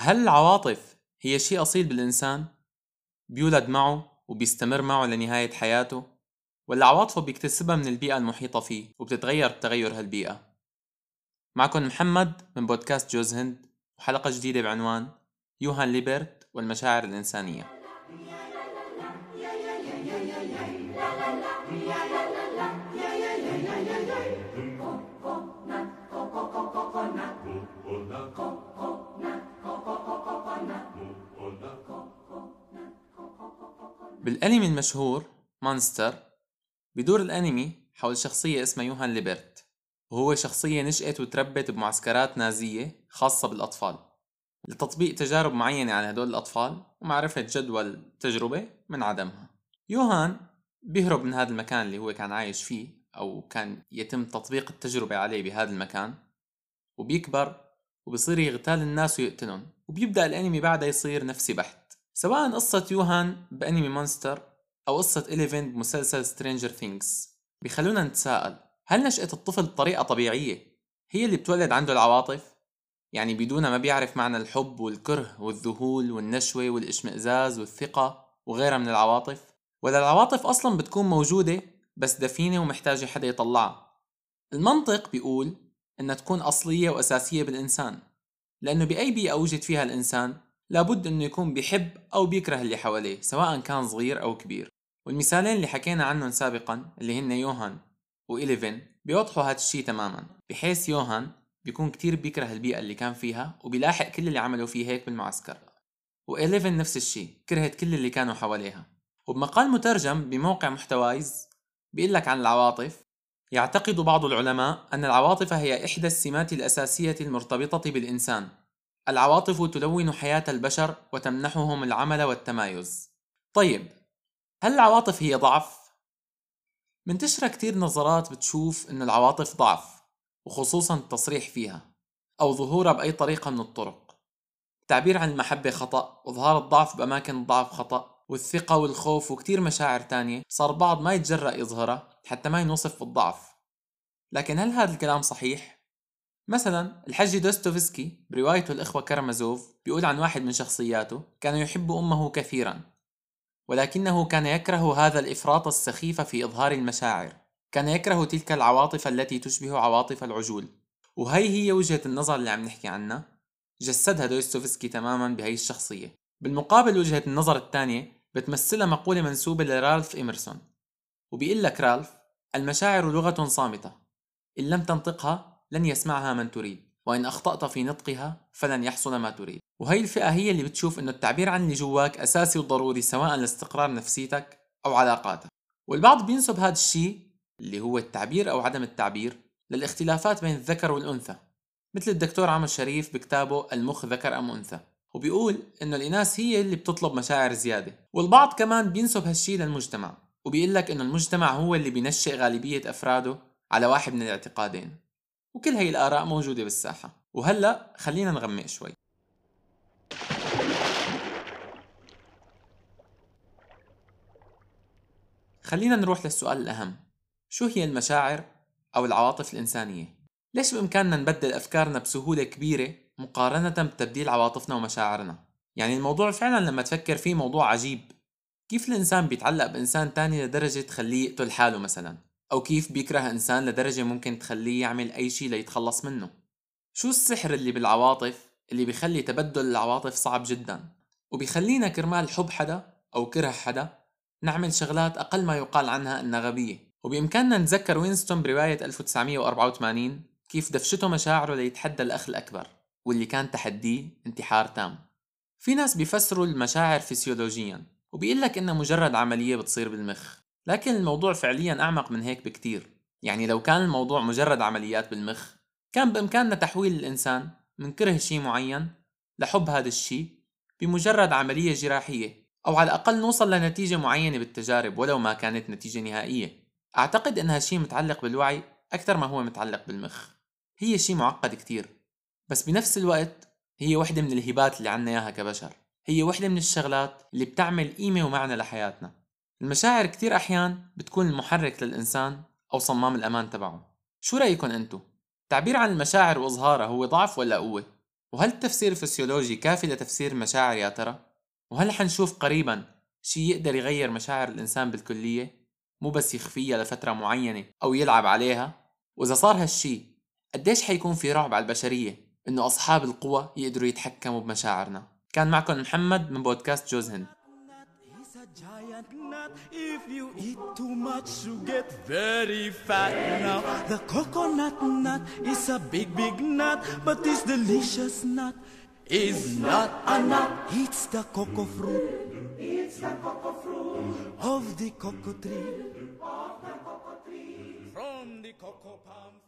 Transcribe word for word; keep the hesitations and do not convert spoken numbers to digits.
هل العواطف هي شيء أصيل بالإنسان؟ بيولد معه وبيستمر معه لنهاية حياته؟ ولا عواطفه بيكتسبها من البيئة المحيطة فيه وبتتغير بتغير هالبيئة؟ معكم محمد من بودكاست جوز هند وحلقة جديدة بعنوان يوهان ليبرت والمشاعر الإنسانية. بالأنمي المشهور مونستر بيدور الأنمي حول شخصية اسمها يوهان ليبرت، وهو شخصية نشأت وتربت بمعسكرات نازية خاصة بالأطفال لتطبيق تجارب معينة على هدول الأطفال ومعرفة جدوى التجربة من عدمها. يوهان بيهرب من هذا المكان اللي هو كان عايش فيه أو كان يتم تطبيق التجربة عليه بهذا المكان، وبيكبر وبصير يغتال الناس ويقتلهم، وبيبدأ الأنمي بعدها يصير نفسي بحت. سواء قصة يوهان بأنمي مونستر أو قصة إليفين بمسلسل سترينجر ثينكس بيخلونا نتساءل: هل نشأة الطفل بطريقة طبيعية هي اللي بتولد عنده العواطف؟ يعني بدونها ما بيعرف معنى الحب والكره والذهول والنشوة والاشمئزاز والثقة وغيرها من العواطف؟ ولا العواطف أصلا بتكون موجودة بس دفينة ومحتاجة حدا يطلعها؟ المنطق بيقول إنها تكون أصلية وأساسية بالإنسان، لأنه بأي بيئة وجد فيها الإنسان لابد إنه يكون بيحب أو بيكره اللي حواليه سواء كان صغير أو كبير. والمثالين اللي حكينا عنهم سابقا اللي هن يوهان وإليفين بيوضحوا هذا الشيء تماما، بحيث يوهان بيكون كتير بيكره البيئة اللي كان فيها وبيلاحق كل اللي عملوا فيه هيك بالمعسكر، وإليفين نفس الشيء كرهت كل اللي كانوا حواليها. وبمقال مترجم بموقع محتوايز بيقول لك عن العواطف: يعتقد بعض العلماء أن العواطف هي إحدى السمات الأساسية المرتبطة بالإنسان. العواطف تلون حياة البشر وتمنحهم العمل والتمايز. طيب، هل العواطف هي ضعف؟ منتشرة كتير نظرات بتشوف إنه العواطف ضعف، وخصوصا التصريح فيها أو ظهورها بأي طريقة من الطرق. التعبير عن المحبة خطأ، وإظهار الضعف بأماكن الضعف خطأ، والثقة والخوف وكتير مشاعر تانية صار بعض ما يتجرأ يظهرها حتى ما ينوصف بالضعف. لكن هل هذا الكلام صحيح؟ مثلا الحجي دوستويفسكي بروايته الإخوة كارامازوف بيقول عن واحد من شخصياته: كان يحب أمه كثيرا، ولكنه كان يكره هذا الإفراط السخيف في إظهار المشاعر، كان يكره تلك العواطف التي تشبه عواطف العجول. وهي هي وجهة النظر اللي عم نحكي عنها، جسدها دوستويفسكي تماما بهي الشخصية. بالمقابل وجهة النظر الثانية بتمثلها مقولة منسوبة لرالف إميرسون، وبيقول لك رالف: المشاعر لغة صامتة، إن لم تنطقها لن يسمعها من تريد، وإن أخطأت في نطقها فلن يحصل ما تريد. وهي الفئة هي اللي بتشوف إنه التعبير عن اللي جواك أساسي وضروري سواء لاستقرار نفسيتك أو علاقاتك. والبعض بينسب هذا الشيء اللي هو التعبير أو عدم التعبير للاختلافات بين الذكر والأنثى، مثل الدكتور عمر شريف بكتابه المخ ذكر أم أنثى، وبيقول إنه الإناث هي اللي بتطلب مشاعر زيادة. والبعض كمان بينسب هالشي للمجتمع، وبيقول لك إنه المجتمع هو اللي بينشئ غالبية أفراده على واحد من الاعتقادين. وكل هاي الآراء موجودة بالساحة. وهلأ خلينا نغمق شوي. خلينا نروح للسؤال الأهم: شو هي المشاعر أو العواطف الإنسانية؟ ليش بإمكاننا نبدل أفكارنا بسهولة كبيرة مقارنة بتبديل عواطفنا ومشاعرنا؟ يعني الموضوع فعلا لما تفكر فيه موضوع عجيب. كيف الإنسان بيتعلق بإنسان تاني لدرجة تخليه يقتل حاله مثلا؟ أو كيف بيكره إنسان لدرجة ممكن تخليه يعمل أي شي ليتخلص منه؟ شو السحر اللي بالعواطف اللي بيخلي تبدل العواطف صعب جدا، وبيخلينا كرمال حب حدا أو كره حدا نعمل شغلات أقل ما يقال عنها إنها غبية؟ وبإمكاننا نتذكر وينستون برواية ألف وتسعمية وأربعة وثمانين كيف دفشته مشاعره ليتحدى الأخ الأكبر، واللي كان تحديه انتحار تام. في ناس بيفسروا المشاعر فسيولوجيا وبيقول لك إنها مجرد عملية بتصير بالمخ، لكن الموضوع فعليا أعمق من هيك بكتير. يعني لو كان الموضوع مجرد عمليات بالمخ كان بإمكاننا تحويل الإنسان من كره شي معين لحب هذا الشي بمجرد عملية جراحية، أو على الأقل نوصل لنتيجة معينة بالتجارب ولو ما كانت نتيجة نهائية. أعتقد إنها شي متعلق بالوعي أكثر ما هو متعلق بالمخ. هي شي معقد كتير، بس بنفس الوقت هي وحدة من الهبات اللي عنا إياها كبشر. هي وحدة من الشغلات اللي بتعمل قيمة ومعنى لحياتنا. المشاعر كتير أحيان بتكون المحرك للإنسان أو صمام الأمان تبعه. شو رأيكم أنتو؟ التعبير عن المشاعر وإظهارها هو ضعف ولا قوة؟ وهل التفسير الفسيولوجي كافي لتفسير المشاعر يا ترى؟ وهل حنشوف قريبا شي يقدر يغير مشاعر الإنسان بالكلية؟ مو بس يخفيها لفترة معينة أو يلعب عليها؟ وإذا صار هالشي قديش حيكون في رعب على البشرية إنه أصحاب القوى يقدروا يتحكموا بمشاعرنا؟ كان معكم محمد من بودكاست جوز هند. Giant nut, if you eat too much you get very fat. Now the coconut nut is a big big nut, but this delicious nut is not a nut. It's the cocoa fruit. It's the cocoa fruit of the cocoa tree. Of the cocoa tree. From the cocoa palm.